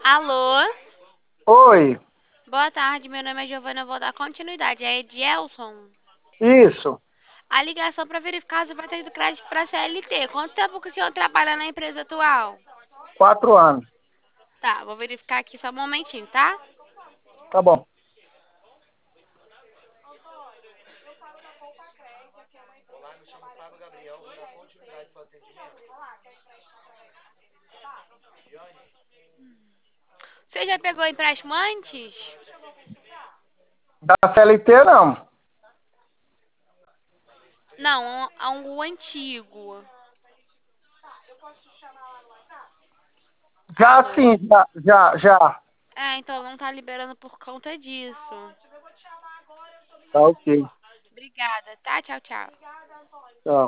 Alô? Oi, Boa tarde, meu nome é Giovana, eu vou dar continuidade. É Edielson. isso, A ligação para verificar se vai ter do crédito para CLT. Quanto tempo que o senhor trabalha na empresa atual? 4 anos. Tá, vou verificar aqui só um momentinho, tá? Tá bom. Você já pegou empréstimo antes? Da CLT, não. Não, um antigo. Já Alô? sim, já. É, então não tá liberando por conta disso. Tá ok. Obrigada, tá? Tchau, tchau. Tchau.